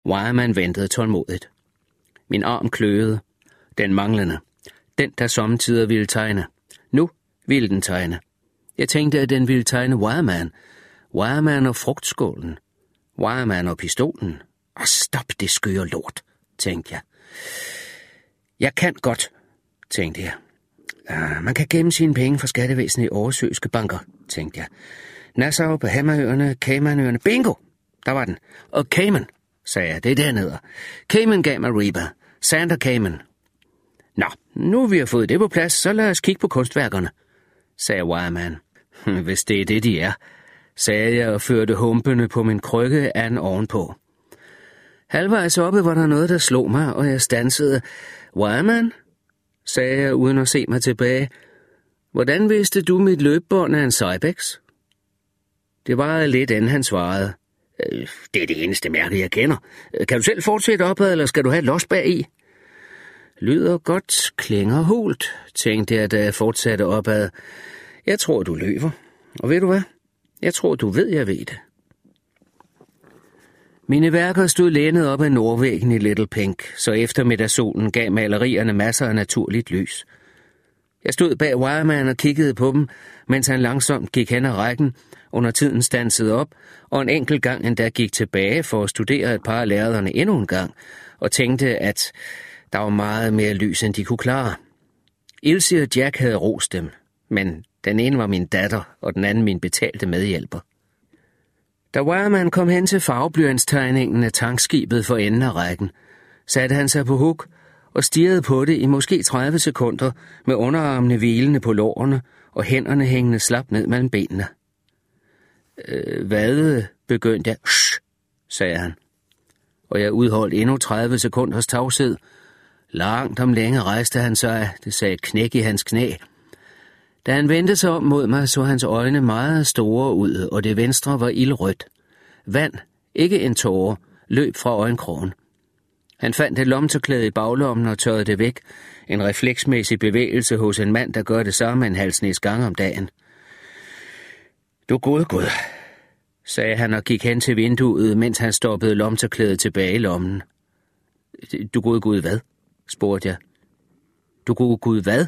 Wireman ventede tålmodigt. Min arm kløede. Den manglende. Den, der sommetider ville tegne. Nu ville den tegne. Jeg tænkte, at den ville tegne Wireman. Wireman og frugtskålen. Wireman og pistolen. Stop det skøre lort, tænkte jeg. Jeg kan godt, tænkte jeg. Man kan gemme sine penge fra skattevæsenet i oversøiske banker, tænkte jeg. Nassau, Bahamaøerne, Caymanøerne. Bingo! Der var den. Og Cayman, sagde jeg. Det er dernede. Cayman gav mig Reba. Sander Cayman. Nå, nu vi har fået det på plads, så lad os kigge på kunstværkerne, sagde Wireman. Hvis det er det, de er, sagde jeg og førte humpene på min krykke an ovenpå. Halvvejs oppe var der noget, der slog mig, og jeg stansede. Wireman, sagde jeg uden at se mig tilbage. Hvordan vidste du, mit løbbånd er en Cybex? Det var lidt, inden han svarede. Det er det eneste mærke, jeg kender. Kan du selv fortsætte opad, eller skal du have et los bag i? Lyder godt, klinger hult, tænkte jeg, da jeg fortsatte opad. Jeg tror, du løber. Og ved du hvad? Jeg tror, du ved, jeg ved det. Mine værker stod lænet op ad nordvæggen i Little Pink, så eftermiddagssolen gav malerierne masser af naturligt lys. Jeg stod bag Wireman og kiggede på dem, mens han langsomt gik hen ad rækken, under tiden standsede op, og en enkelt gang endda gik tilbage for at studere et par af lærrederne endnu en gang, og tænkte, at der var meget mere lys, end de kunne klare. Ilse og Jack havde rost dem, men den ene var min datter, og den anden min betalte medhjælper. Da Wireman kom hen til farveblyantstegningen af tankskibet for enden af rækken, satte han sig på huk og stirrede på det i måske 30 sekunder med underarmene hvilende på lårene og hænderne hængende slap ned mellem benene. Hvad, begyndte jeg. Shh, sagde han. Og jeg udholdt endnu 30 sekunders tavshed. Langt om længe rejste han sig, det sagde et knæk i hans knæ. Da han vendte sig om mod mig, så hans øjne meget store ud, og det venstre var ildrødt. Vand, ikke en tåre, løb fra øjenkrogen. Han fandt et lommetørklæde i baglommen og tørrede det væk. En refleksmæssig bevægelse hos en mand, der gør det samme en halv snes gang om dagen. Du gud, sagde han og gik hen til vinduet, mens han stoppede lommetørklædet tilbage i lommen. Du gud hvad? Spurgte jeg. Du gud hvad?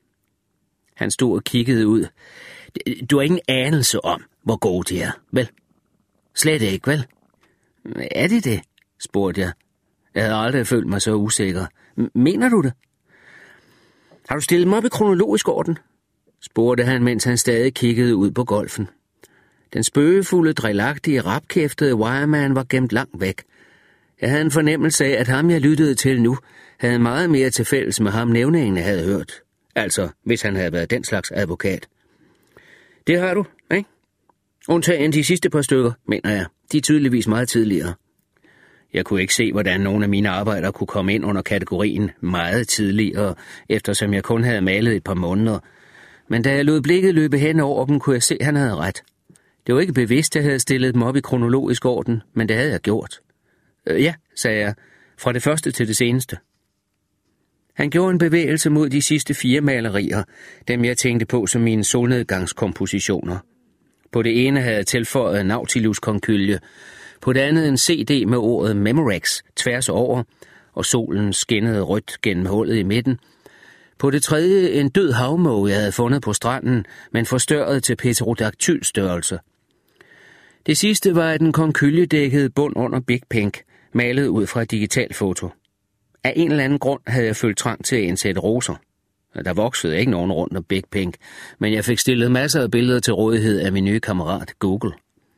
Han stod og kiggede ud. Du har ingen anelse om, hvor gode de er, vel? Slet ikke, vel? Er det? Spurgte jeg. Jeg havde aldrig følt mig så usikker. Mener du det? Har du stillet dem op i kronologisk orden? Spurgte han, mens han stadig kiggede ud på golfen. Den spøgefulde, drillagtige, rapkæftede Wireman var gemt langt væk. Jeg havde en fornemmelse af, at ham, jeg lyttede til nu, havde meget mere til fælles med ham, nævningene havde hørt. Altså, hvis han havde været den slags advokat. Det har du, ikke? Undtagen de sidste par stykker, mener jeg. De er tydeligvis meget tidligere. Jeg kunne ikke se, hvordan nogle af mine arbejdere kunne komme ind under kategorien meget tidligere, eftersom jeg kun havde malet et par måneder. Men da jeg lod blikket løbe hen over dem, kunne jeg se, at han havde ret. Det var ikke bevidst, at jeg havde stillet dem op i kronologisk orden, men det havde jeg gjort. Ja, sagde jeg, fra det første til det seneste. Han gjorde en bevægelse mod de sidste 4 malerier, dem jeg tænkte på som mine solnedgangskompositioner. På det ene havde jeg tilføjet Nautilus-konkylje, på det andet en CD med ordet Memorex tværs over, og solen skinnede rødt gennem hullet i midten. På det tredje en død havmåge, jeg havde fundet på stranden, men forstørret til pterodactylstørrelse. Det sidste var den konkyljedækkede bund under Big Pink, malet ud fra et digitalfoto. Af en eller anden grund havde jeg følt trang til at indsætte roser. Der voksede ikke nogen rundt om Big Pink, men jeg fik stillet masser af billeder til rådighed af min nye kammerat Google.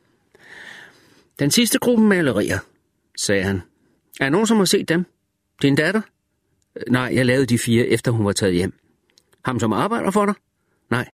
Den sidste gruppe malerier, sagde han. Er nogen, som har set dem? Din datter? Nej, jeg lavede de 4, efter hun var taget hjem. Ham, som arbejder for dig? Nej.